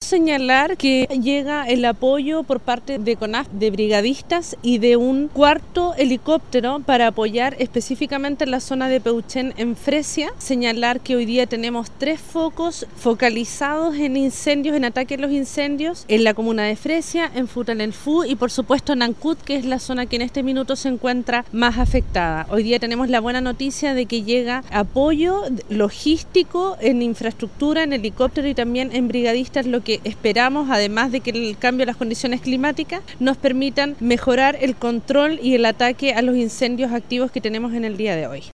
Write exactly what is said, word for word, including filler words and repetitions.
señalar que llega el apoyo por parte de CONAF, de brigadistas y de un cuarto helicóptero para apoyar específicamente en la zona de Peuchén, en Fresia. Señalar que hoy día tenemos tres focos focalizados en incendios, en ataque a los incendios, en la comuna de Fresia, en Futanelfú y por supuesto en Nancut, que es la zona que en este minuto se encuentra más afectada. Hoy día tenemos la buena noticia de que llega apoyo logístico en infraestructura, en helicóptero y también en brigadistas, lo que esperamos, además de que el cambio de las condiciones climáticas nos permitan mejorar el control y el ataque a los incendios activos que tenemos en el día de hoy.